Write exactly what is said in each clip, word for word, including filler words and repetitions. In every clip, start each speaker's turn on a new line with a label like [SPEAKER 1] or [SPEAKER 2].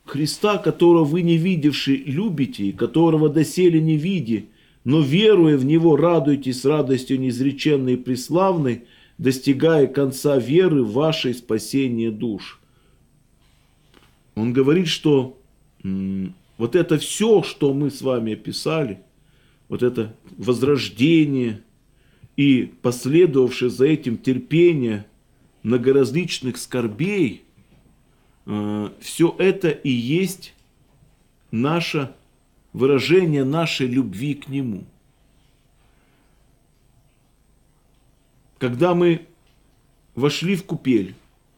[SPEAKER 1] Христа, которого вы не видевши любите, и которого доселе не види, но веруя в Него радуйтесь радостью неизреченной и преславной, достигая конца веры в ваше спасение душ. Он говорит, что м, вот это все, что мы с вами описали, вот это возрождение и последовавшее за этим терпение многоразличных скорбей, э, все это и есть наше выражение нашей любви к Нему. Когда мы вошли в купель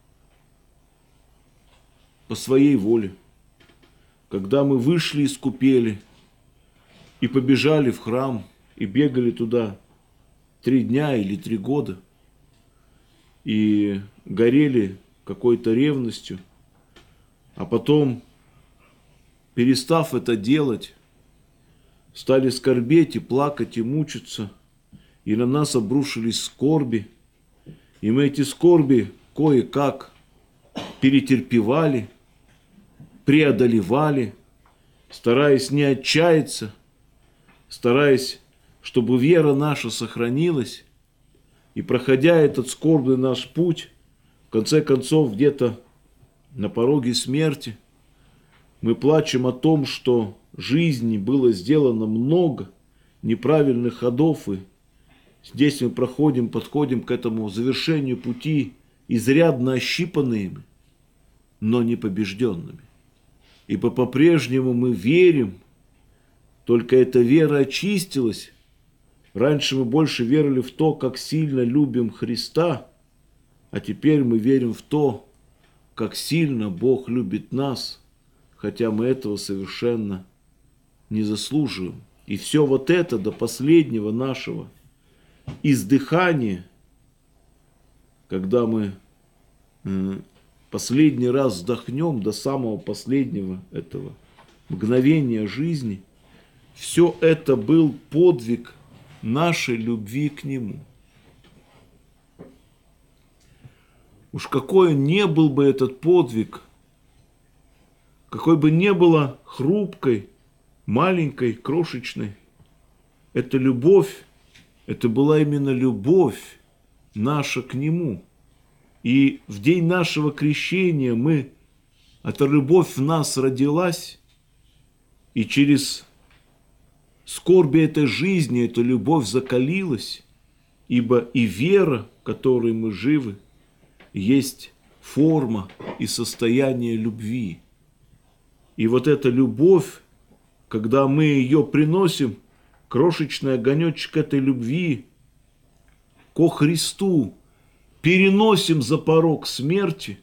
[SPEAKER 1] по своей воле, когда мы вышли из купели и побежали в храм, и бегали туда три дня или три года, и горели какой-то ревностью, а потом, перестав это делать, стали скорбеть и плакать и мучиться, и на нас обрушились скорби, и мы эти скорби кое-как перетерпевали, преодолевали, стараясь не отчаяться, стараясь, чтобы вера наша сохранилась, и проходя этот скорбный наш путь, в конце концов, где-то на пороге смерти, мы плачем о том, что жизни было сделано много неправильных ходов, и здесь мы проходим, подходим к этому завершению пути, изрядно ощипанными, но не побежденными. Ибо по-прежнему мы верим, только эта вера очистилась. Раньше мы больше верили в то, как сильно любим Христа, а теперь мы верим в то, как сильно Бог любит нас, хотя мы этого совершенно не заслуживаем. И все вот это до последнего нашего издыхания, когда мы э, последний раз вздохнем до самого последнего этого мгновения жизни, все это был подвиг нашей любви к Нему. Уж какой не был бы этот подвиг, какой бы не было хрупкой, маленькой, крошечной, эта любовь, это была именно любовь наша к Нему. И в день нашего крещения мы, эта любовь в нас родилась, и через скорби этой жизни эта любовь закалилась, ибо и вера, в которой мы живы, есть форма и состояние любви. И вот эта любовь, когда мы ее приносим, крошечный огонечек этой любви ко Христу, переносим за порог смерти,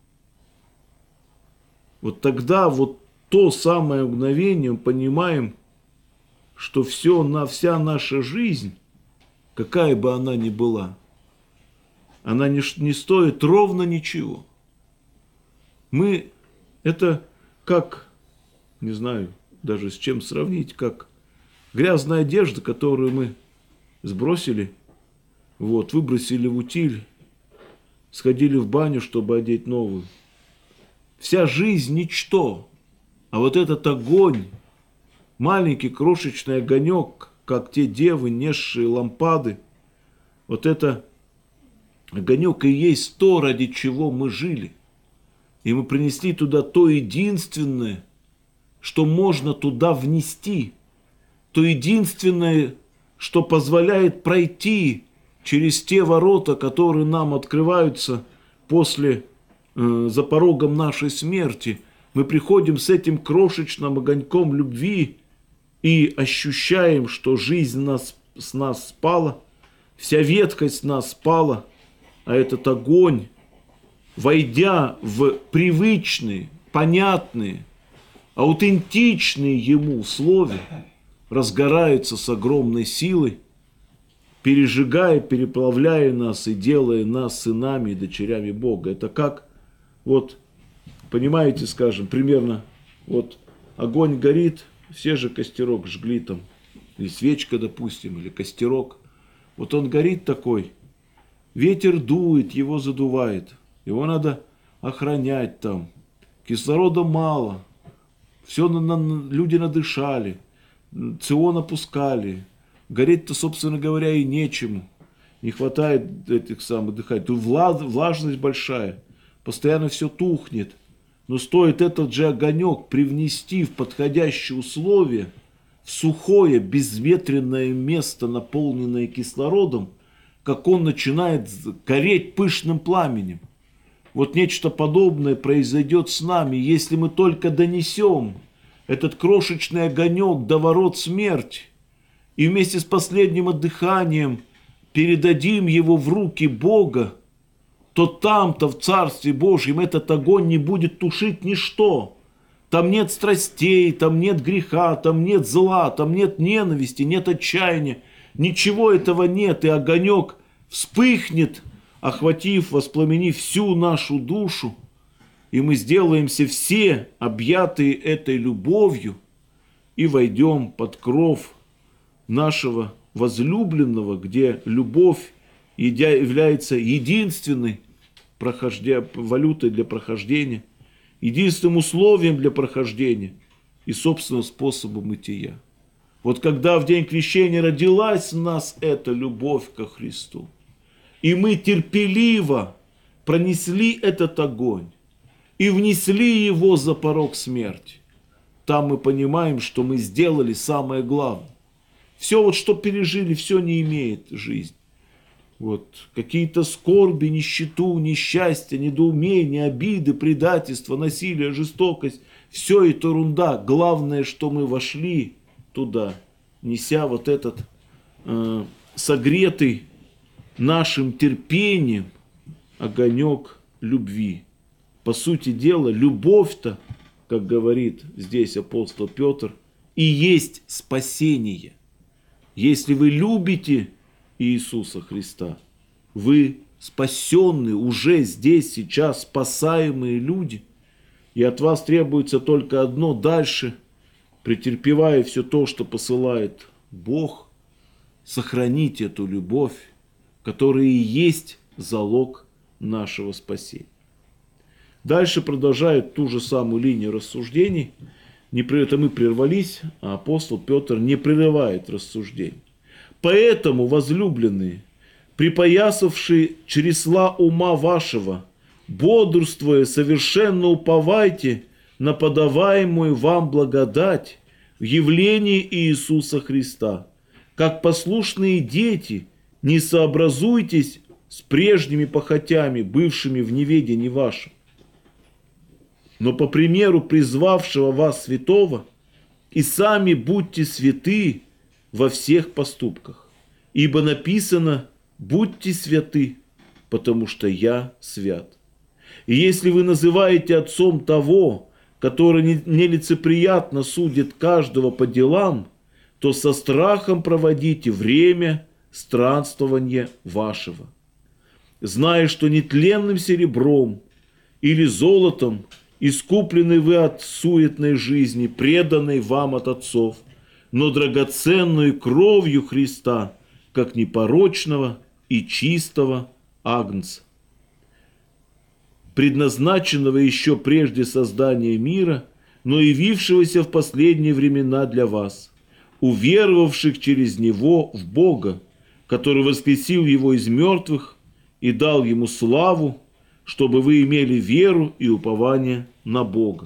[SPEAKER 1] вот тогда вот то самое мгновение мы понимаем, что все, на, вся наша жизнь, какая бы она ни была, она не, не стоит ровно ничего. Мы, это как, не знаю даже с чем сравнить, как грязная одежда, которую мы сбросили, вот, выбросили в утиль, сходили в баню, чтобы одеть новую. Вся жизнь ничто, а вот этот огонь, маленький крошечный огонек, как те девы, несшие лампады, вот это огонек и есть то, ради чего мы жили. И мы принесли туда то единственное, что можно туда внести, то единственное, что позволяет пройти через те ворота, которые нам открываются после, э, за порогом нашей смерти. Мы приходим с этим крошечным огоньком любви и ощущаем, что жизнь нас, с нас спала, вся ветхость с нас спала, а этот огонь, войдя в привычные, понятные, аутентичные ему слове, разгорается с огромной силой, пережигая, переплавляя нас и делая нас сынами и дочерями Бога. Это как, вот, понимаете, скажем, примерно, вот огонь горит, все же костерок жгли там, или свечка, допустим, или костерок. Вот он горит такой, ветер дует, его задувает, его надо охранять там, кислорода мало, все на, на, люди надышали, Цион опускали, гореть-то, собственно говоря, и нечему. Не хватает этих самых дыханий. Тут влажность большая, постоянно все тухнет. Но стоит этот же огонек привнести в подходящие условия, в сухое, безветренное место, наполненное кислородом, как он начинает гореть пышным пламенем. Вот нечто подобное произойдет с нами, если мы только донесем этот крошечный огонек до ворот смерти и вместе с последним отдыханием передадим его в руки Бога, то там-то в Царстве Божьем этот огонь не будет тушить ничто. Там нет страстей, там нет греха, там нет зла, там нет ненависти, нет отчаяния. Ничего этого нет, и огонек вспыхнет, охватив, воспламенив всю нашу душу, и мы сделаемся все объятые этой любовью и войдем под кров нашего возлюбленного, где любовь является единственной прохождя... валютой для прохождения, единственным условием для прохождения и собственным способом бытия. Вот когда в день крещения родилась в нас эта любовь ко Христу, и мы терпеливо пронесли этот огонь и внесли его за порог смерти, там мы понимаем, что мы сделали самое главное. Все, вот, что пережили, все не имеет жизни. Вот, какие-то скорби, нищету, несчастья, недоумения, обиды, предательство, насилие, жестокость. Все это ерунда. Главное, что мы вошли туда, неся вот этот э, согретый нашим терпением огонек любви. По сути дела, любовь-то, как говорит здесь апостол Петр, и есть спасение. Если вы любите Иисуса Христа, вы спасенные, уже здесь, сейчас спасаемые люди, и от вас требуется только одно: дальше, претерпевая все то, что посылает Бог, сохранить эту любовь, которая и есть залог нашего спасения. Дальше продолжает ту же самую линию рассуждений. Не, это мы прервались, а апостол Петр не прерывает рассуждений. Поэтому, возлюбленные, припоясавшие чресла ума вашего, бодрствуя, совершенно уповайте на подаваемую вам благодать в явлении Иисуса Христа. Как послушные дети, не сообразуйтесь с прежними похотями, бывшими в неведении вашем, но по примеру призвавшего вас святого, и сами будьте святы во всех поступках. Ибо написано: будьте святы, потому что я свят. И если вы называете отцом того, который нелицеприятно судит каждого по делам, то со страхом проводите время странствования вашего, зная, что нетленным серебром или золотом искуплены вы от суетной жизни, преданной вам от отцов, но драгоценную кровью Христа, как непорочного и чистого агнца, предназначенного еще прежде создания мира, но явившегося в последние времена для вас, уверовавших через Него в Бога, который воскресил Его из мертвых и дал Ему славу, чтобы вы имели веру и упование на Бога.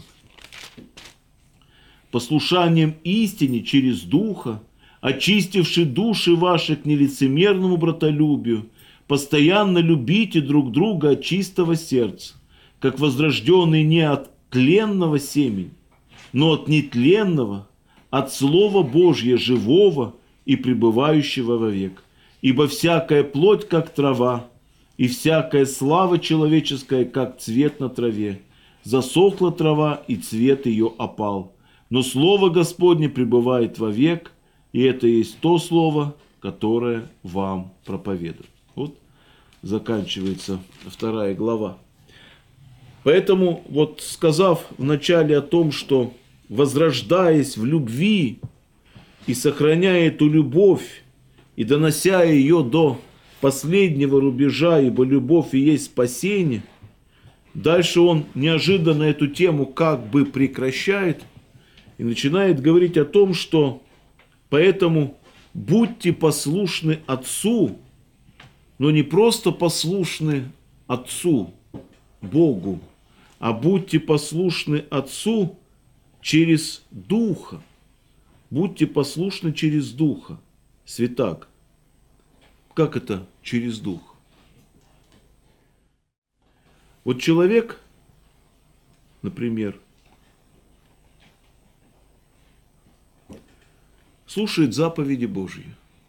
[SPEAKER 1] Послушанием истине через Духа, очистивши души ваши к нелицемерному братолюбию, постоянно любите друг друга от чистого сердца, как возрожденные не от тленного семени, но от нетленного, от Слова Божьего живого и пребывающего вовек. Ибо всякая плоть, как трава, и всякая слава человеческая, как цвет на траве. Засохла трава, и цвет ее опал. Но Слово Господне пребывает вовек, и это есть то Слово, которое вам проповедует. Вот заканчивается вторая глава. Поэтому, вот сказав вначале о том, что возрождаясь в любви и сохраняя эту любовь, и донося ее до последнего рубежа, ибо любовь и есть спасение, дальше он неожиданно эту тему как бы прекращает И начинает говорить о том, что поэтому будьте послушны Отцу, но не просто послушны Отцу, Богу, а будьте послушны Отцу через Духа. Будьте послушны через Духа. Святак. Как это через Дух? Вот человек, например, слушает заповеди Божьи.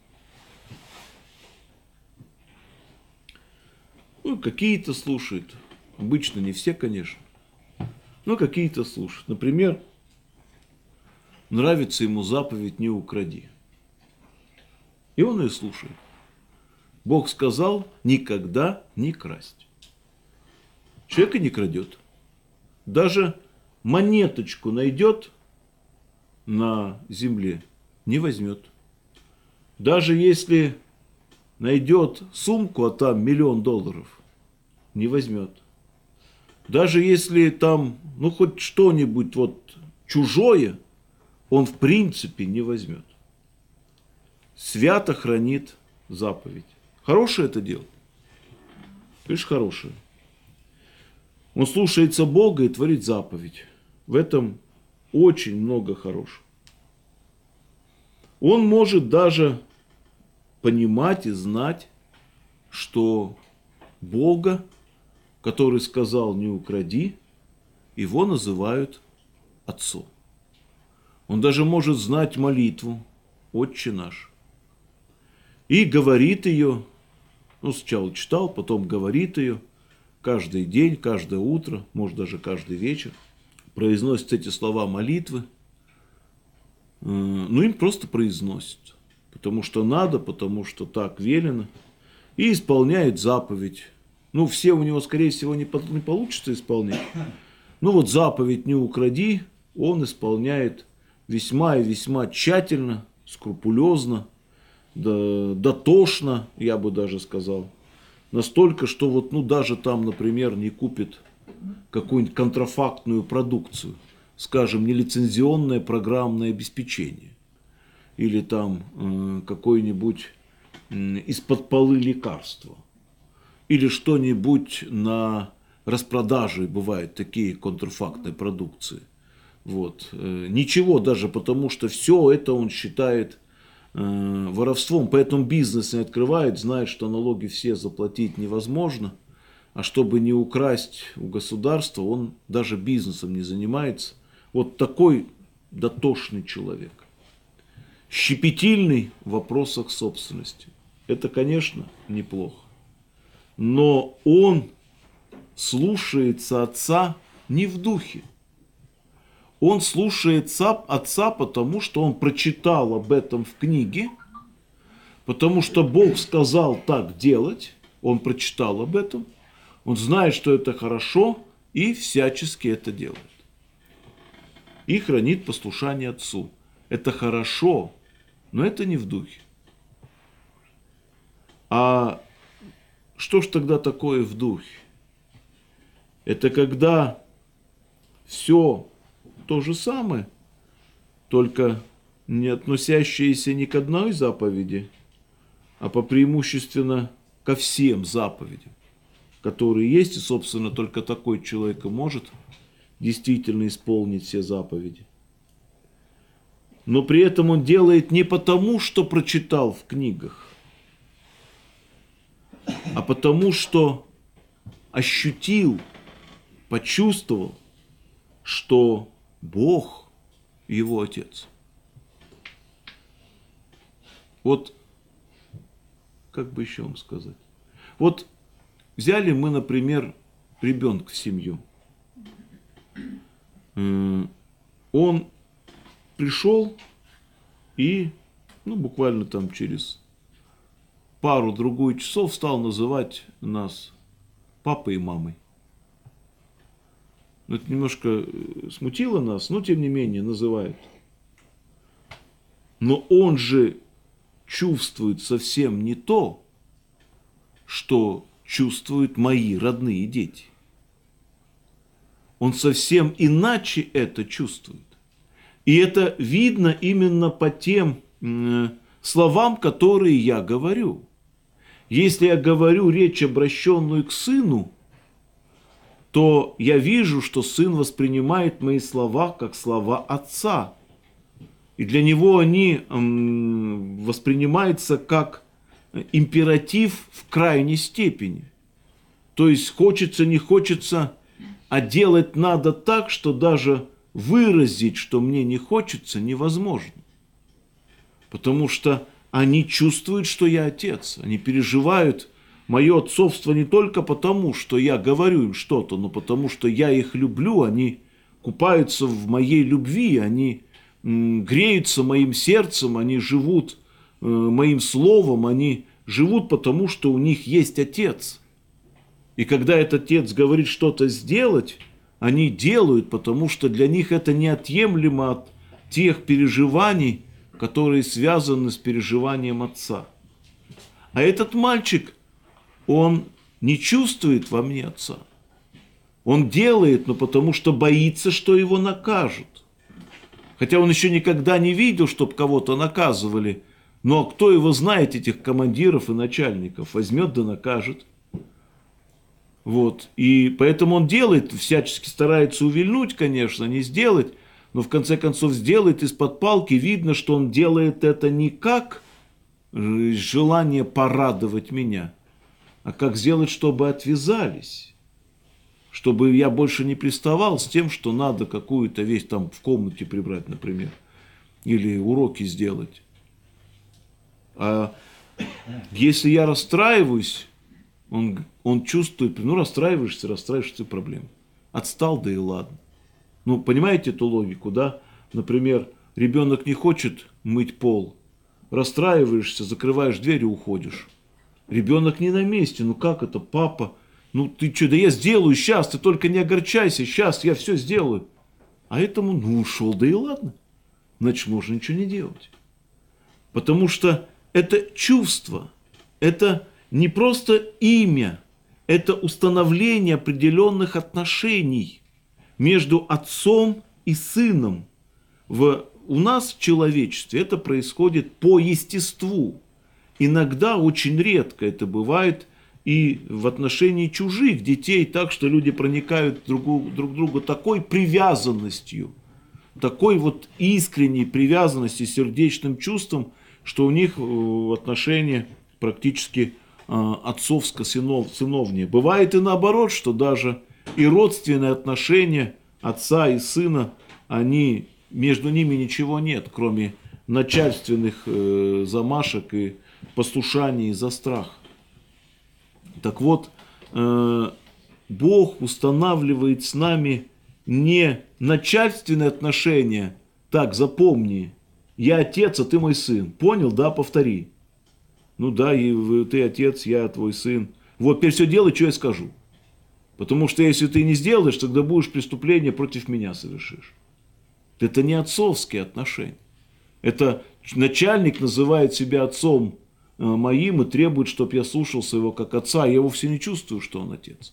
[SPEAKER 1] Ну, какие-то слушает. Обычно не все, конечно. Но какие-то слушают. Например, нравится ему заповедь «не укради». И он ее слушает. Бог сказал никогда не красть. Человек и не крадет. Даже монеточку найдет на земле, не возьмет. Даже если найдет сумку, а там миллион долларов, не возьмет. Даже если там, ну, хоть что-нибудь вот чужое, он в принципе не возьмет. Свято хранит заповедь. Хорошее это дело? Конечно, хорошее. Он слушается Бога и творит заповедь. В этом очень много хорошего. Он может даже понимать и знать, что Бога, который сказал «не укради», его называют Отцом. Он даже может знать молитву «Отче наш». И говорит ее, ну, сначала читал, потом говорит ее каждый день, каждое утро, может даже каждый вечер. Произносит эти слова молитвы. Ну, им просто произносит. Потому что надо, потому что так велено. И исполняет заповедь. Ну, все у него, скорее всего, не получится исполнять. Ну, вот заповедь «не укради» он исполняет весьма и весьма тщательно, скрупулезно, дотошно, я бы даже сказал. Настолько, что вот, ну, даже там, например, не купит какую-нибудь контрафактную продукцию, скажем, нелицензионное программное обеспечение. Или там э, какое-нибудь э, из-под полы лекарство. Или что-нибудь на распродаже, бывают такие контрафактные продукции. Вот. Э, ничего даже, потому что все это он считает э, воровством. Поэтому бизнес не открывает, знает, что налоги все заплатить невозможно. А чтобы не украсть у государства, он даже бизнесом не занимается. Вот такой дотошный человек. Щепетильный в вопросах собственности. Это, конечно, неплохо. Но он слушается отца не в духе. Он слушается отца, потому что он прочитал об этом в книге, потому что Бог сказал так делать, он прочитал об этом, он знает, что это хорошо, и всячески это делает. И хранит послушание отцу. Это хорошо, но это не в духе. А что ж тогда такое в духе? Это когда все то же самое, только не относящееся ни к одной заповеди, а по преимущественно ко всем заповедям, которые есть, и, собственно, только такой человек и может действительно исполнить все заповеди. Но при этом он делает не потому, что прочитал в книгах, а потому, что ощутил, почувствовал, что Бог его Отец. Вот, как бы еще вам сказать? Вот взяли мы, например, ребенка в семью. Он пришел и, ну, буквально там через пару-другую часов стал называть нас папой и мамой. Это немножко смутило нас, но тем не менее называют. Но он же чувствует совсем не то, что чувствуют мои родные дети. Он совсем иначе это чувствует. И это видно именно по тем э, словам, которые я говорю. Если я говорю речь, обращенную к сыну, то я вижу, что сын воспринимает мои слова как слова отца. И для него они м, воспринимаются как императив в крайней степени. То есть хочется, не хочется, а делать надо так, что даже выразить, что мне не хочется, невозможно. Потому что они чувствуют, что я отец. Они переживают мое отцовство не только потому, что я говорю им что-то, но потому что я их люблю, они купаются в моей любви, они м, греются моим сердцем, они живут э, моим словом, они живут потому, что у них есть отец. И когда этот отец говорит что-то сделать, они делают, потому что для них это неотъемлемо от тех переживаний, которые связаны с переживанием отца. А этот мальчик, он не чувствует во мне отца. Он делает, но потому что боится, что его накажут. Хотя он еще никогда не видел, чтобы кого-то наказывали. Но кто его знает, этих командиров и начальников, возьмет да накажет. Вот. И поэтому он делает, всячески старается увильнуть, конечно, не сделать, но в конце концов сделает из-под палки. Видно, что он делает это не как желание порадовать меня, а как сделать, чтобы отвязались. Чтобы я больше не приставал с тем, что надо какую-то вещь там в комнате прибрать, например, или уроки сделать. А если я расстраиваюсь, он, он чувствует, ну расстраиваешься, расстраиваешься, проблем. Отстал, да и ладно. Ну, понимаете эту логику, да? Например, ребенок не хочет мыть пол, расстраиваешься, закрываешь дверь и уходишь. Ребенок не на месте, ну как это, папа? Ну ты что, да я сделаю сейчас, ты только не огорчайся, сейчас я все сделаю. А этому, ну ушел, да и ладно. Значит, можно ничего не делать. Потому что это чувство, это не просто имя, это установление определенных отношений между отцом и сыном. В, у нас в человечестве это происходит по естеству. Иногда, очень редко это бывает и в отношении чужих детей, так что люди проникают друг, друг к другу такой привязанностью, такой вот искренней привязанностью, сердечным чувством, что у них отношения практически отцовско-сыновние. Бывает и наоборот, что даже и родственные отношения отца и сына, они, между ними ничего нет, кроме начальственных э, замашек и послушания за страх. Так вот, э, Бог устанавливает с нами не начальственные отношения, так, запомни, я отец, а ты мой сын. Понял, да, повтори. Ну да, и ты отец, я твой сын. Вот теперь все делай, что я скажу. Потому что если ты не сделаешь, тогда будешь преступление против меня совершишь. Это не отцовские отношения. Это начальник называет себя отцом моим и требует, чтобы я слушался его как отца. Я вовсе не чувствую, что он отец.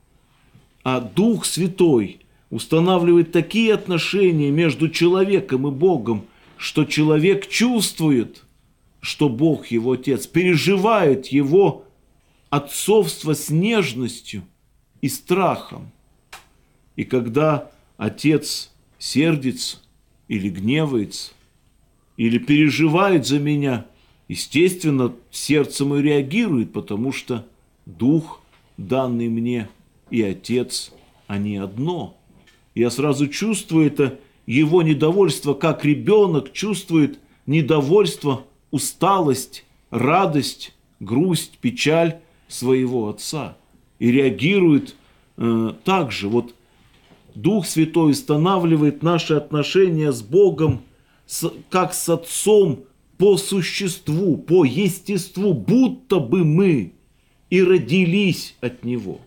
[SPEAKER 1] А Дух Святой устанавливает такие отношения между человеком и Богом, что человек чувствует, что Бог его отец, переживает его отцовство с нежностью и страхом. И когда отец сердится или гневается, или переживает за меня, естественно, сердце мое реагирует, потому что Дух, данный мне, и Отец, они одно. Я сразу чувствую это его недовольство, как ребенок чувствует недовольство, усталость, радость, грусть, печаль своего отца. И реагирует э, так же. Вот Дух Святой устанавливает наши отношения с Богом с, как с Отцом по существу, по естеству, будто бы мы и родились от Него.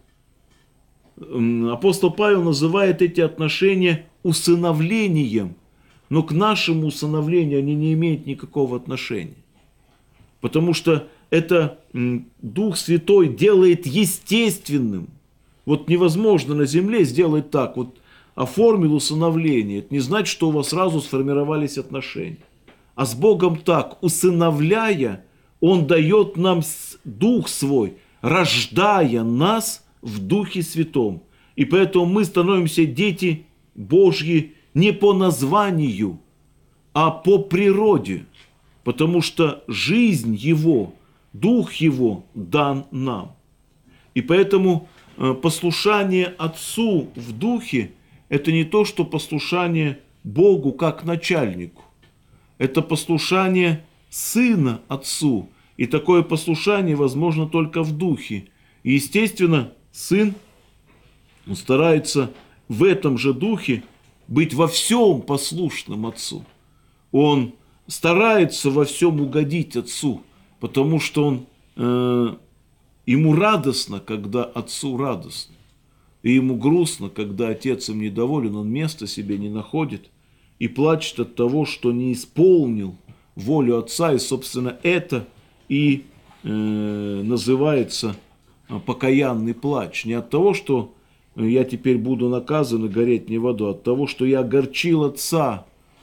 [SPEAKER 1] Апостол Павел называет эти отношения усыновлением, но к нашему усыновлению они не имеют никакого отношения. Потому что это Дух Святой делает естественным. Вот невозможно на земле сделать так. Вот оформил усыновление, это не значит, что у вас сразу сформировались отношения. А с Богом так, усыновляя, Он дает нам Дух Свой, рождая нас в Духе Святом. И поэтому мы становимся дети Божьи не по названию, а по природе. Потому что жизнь Его, Дух Его дан нам. И поэтому послушание Отцу в Духе – это не то, что послушание Богу как начальнику. Это послушание Сына Отцу. И такое послушание возможно только в Духе. И, естественно, Сын он старается в этом же Духе быть во всем послушным Отцу. Он старается во всем угодить Отцу, потому что он, э, ему радостно, когда Отцу радостно. И ему грустно, когда Отец им недоволен, он места себе не находит и плачет от того, что не исполнил волю Отца. И, собственно, это и э, называется покаянный плач. Не от того, что я теперь буду наказан и гореть не в аду, а от того, что я огорчил Отца.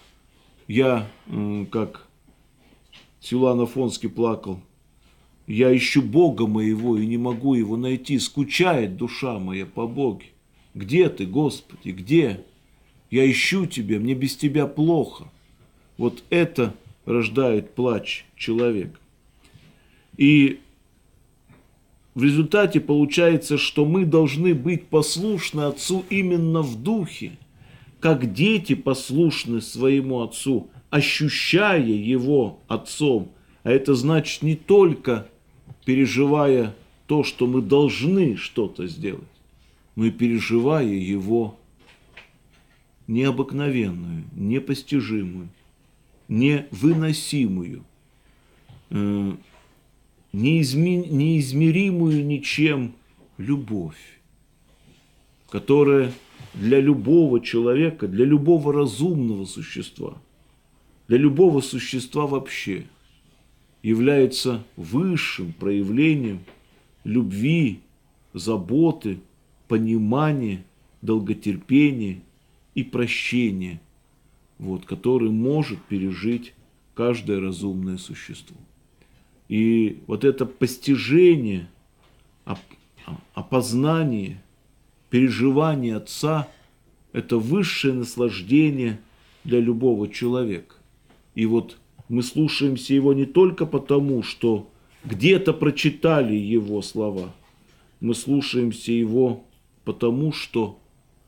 [SPEAKER 1] Я, как Силуан Афонский плакал, я ищу Бога моего и не могу его найти. Скучает душа моя по Боге. Где ты, Господи, где? Я ищу тебя, мне без тебя плохо. Вот это рождает плач человека. И в результате получается, что мы должны быть послушны Отцу именно в духе, как дети послушны своему Отцу, ощущая Его Отцом. А это значит не только переживая то, что мы должны что-то сделать, но и переживая Его необыкновенную, непостижимую, невыносимую, неизмеримую ничем любовь, которая для любого человека, для любого разумного существа, для любого существа вообще является высшим проявлением любви, заботы, понимания, долготерпения и прощения, вот, который может пережить каждое разумное существо. И вот это постижение, опознание, переживание Отца – это высшее наслаждение для любого человека. И вот мы слушаемся Его не только потому, что где-то прочитали Его слова, мы слушаемся Его потому, что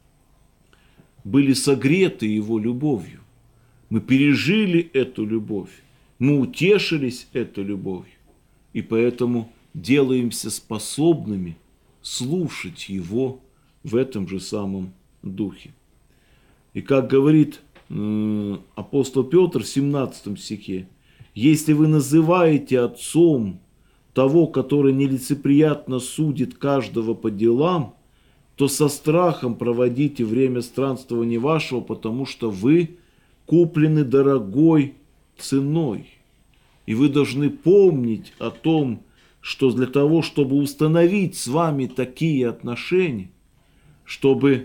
[SPEAKER 1] были согреты Его любовью. Мы пережили эту любовь, мы утешились этой любовью, и поэтому делаемся способными слушать Его в этом же самом духе. И как говорит э, апостол Петр в семнадцатом стихе, «Если вы называете отцом того, который нелицеприятно судит каждого по делам, то со страхом проводите время странствования вашего, потому что вы куплены дорогой ценой. И вы должны помнить о том, что для того, чтобы установить с вами такие отношения, чтобы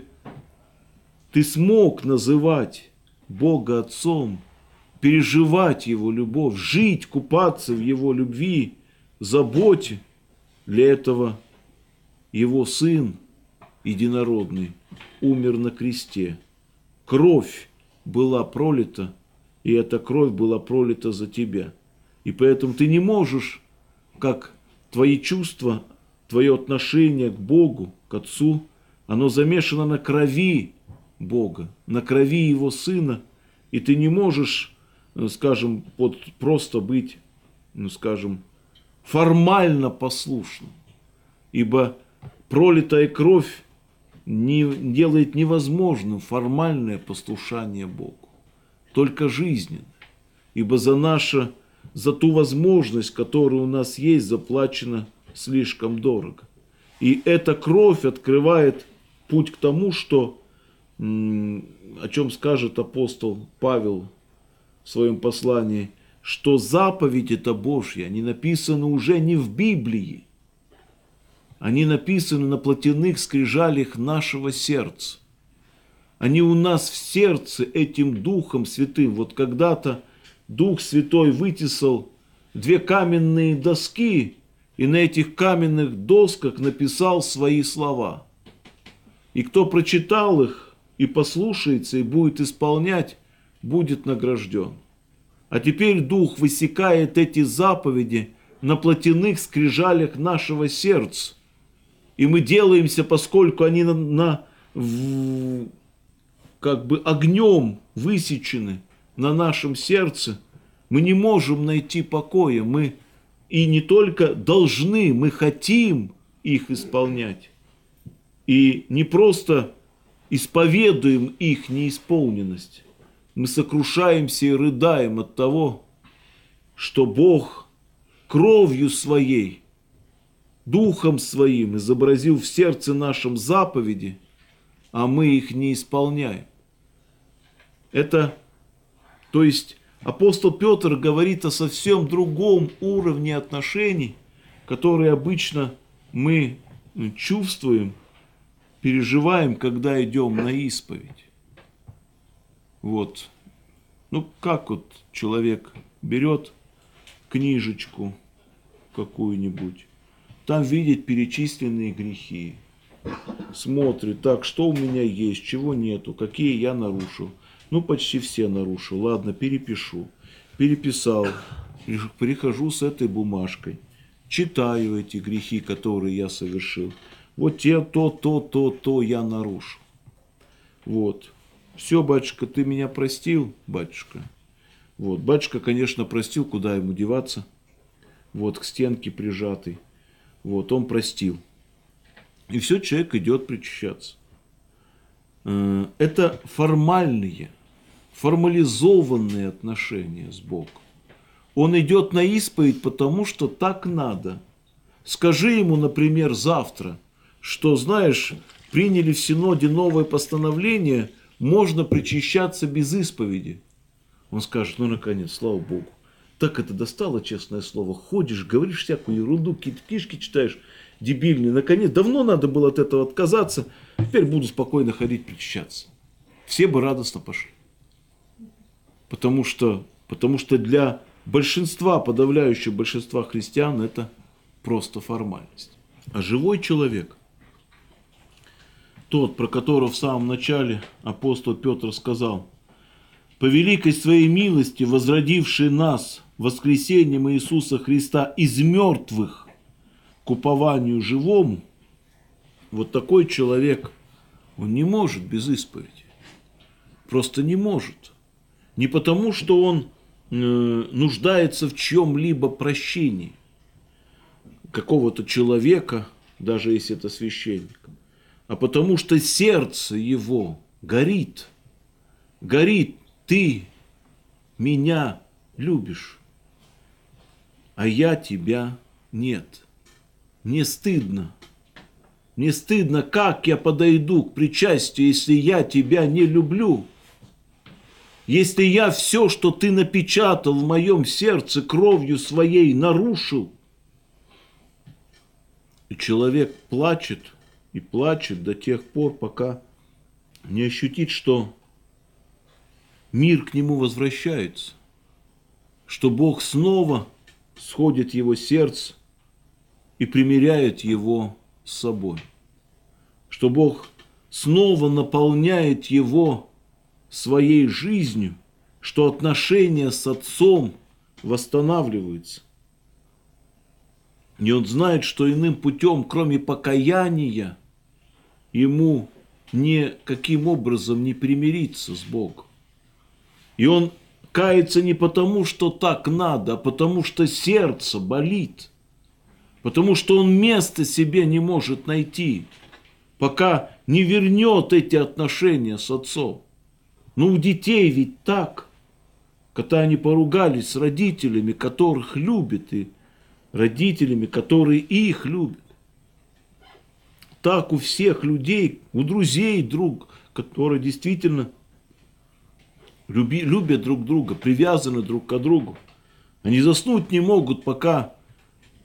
[SPEAKER 1] ты смог называть Бога Отцом, переживать Его любовь, жить, купаться в Его любви, заботе, для этого Его Сын единородный умер на кресте. Кровь была пролита, и эта кровь была пролита за тебя. И поэтому ты не можешь, как твои чувства, твое отношение к Богу, к Отцу, оно замешано на крови Бога, на крови Его Сына, и ты не можешь, скажем, вот просто быть, ну, скажем, формально послушным, ибо пролитая кровь не делает невозможным формальное послушание Богу, только жизненно, ибо за наше, за ту возможность, которая у нас есть, заплачено слишком дорого. И эта кровь открывает путь к тому, что, о чем скажет апостол Павел в своем послании, что заповедь эта Божья, они написаны уже не в Библии, они написаны на плотяных скрижалях нашего сердца. Они у нас в сердце этим Духом Святым. Вот когда-то Дух Святой вытесал две каменные доски, и на этих каменных досках написал свои слова. И кто прочитал их и послушается, и будет исполнять, будет награжден. А теперь Дух высекает эти заповеди на плотяных скрижалях нашего сердца. И мы делаемся, поскольку они на, на, в, как бы огнем высечены на нашем сердце, мы не можем найти покоя. Мы и не только должны, мы хотим их исполнять. И не просто исповедуем их неисполненность. Мы сокрушаемся и рыдаем от того, что Бог кровью своей, Духом своим изобразил в сердце нашем заповеди, а мы их не исполняем. Это, то есть, апостол Петр говорит о совсем другом уровне отношений, которые обычно мы чувствуем, переживаем, когда идем на исповедь. Вот. Ну, как вот человек берет книжечку какую-нибудь, там видит перечисленные грехи, смотрит, так, что у меня есть, чего нету, какие я нарушил. Ну, почти все нарушил. Ладно, перепишу. Переписал. Прихожу с этой бумажкой. Читаю эти грехи, которые я совершил. Вот те, то, то, то, то я нарушил. Вот. Все, батюшка, ты меня простил, батюшка. Вот. Батюшка, конечно, простил, куда ему деваться. Вот, к стенке прижатый. Вот, он простил. И все, человек идет причащаться. Это формальные, формализованные отношения с Богом. Он идет на исповедь, потому что так надо. Скажи ему, например, завтра, что, знаешь, приняли в Синоде новое постановление, можно причащаться без исповеди. Он скажет, ну, наконец, слава Богу. Так это достало, честное слово. Ходишь, говоришь всякую ерунду, какие-то книжки читаешь дебильные. Наконец, давно надо было от этого отказаться. Теперь буду спокойно ходить причащаться. Все бы радостно пошли. Потому что, потому что для большинства, подавляющего большинства христиан, это просто формальность. А живой человек, тот, про которого в самом начале апостол Петр сказал, по великой своей милости, возродивший нас воскресением Иисуса Христа из мертвых к упованию живому, вот такой человек, он не может без исповеди. Просто не может. Не потому, что он э, нуждается в чьем-либо прощении какого-то человека, даже если это священник, а потому что сердце его горит. Горит, ты меня любишь, а я тебя нет. Мне стыдно. Мне стыдно, как я подойду к причастию, если я тебя не люблю. Если я все, что ты напечатал в моем сердце, кровью своей нарушил. И человек плачет и плачет до тех пор, пока не ощутит, что мир к нему возвращается, что Бог снова сходит в его сердце и примиряет его с собой, что Бог снова наполняет его своей жизнью, что отношения с Отцом восстанавливаются. И он знает, что иным путем, кроме покаяния, ему никаким образом не примириться с Богом. И он кается не потому, что так надо, а потому что сердце болит. Потому что он места себе не может найти, пока не вернет эти отношения с Отцом. Но у детей ведь так, когда они поругались с родителями, которых любят, и родителями, которые их любят. Так у всех людей, у друзей друг, которые действительно люби, любят друг друга, привязаны друг к другу. Они заснуть не могут, пока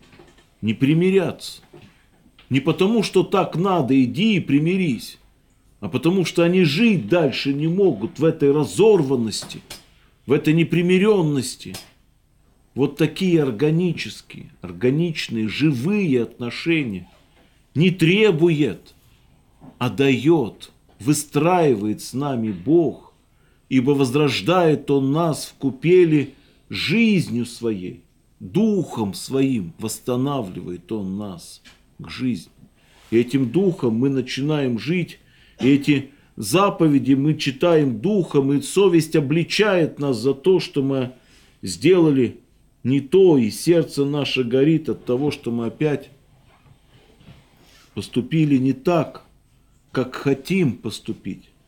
[SPEAKER 1] не примирятся. Не потому, что так надо, иди и примирись, а потому что они жить дальше не могут в этой разорванности, в этой непримиренности. Вот такие органические, органичные, живые отношения не требует, а дает, выстраивает с нами Бог, ибо возрождает Он нас в купели жизнью своей, духом своим восстанавливает Он нас к жизни. И этим духом мы начинаем жить, и эти заповеди мы читаем духом, и совесть обличает нас за то, что мы сделали не то, и сердце наше горит от того, что мы опять поступили не так, как хотим поступить.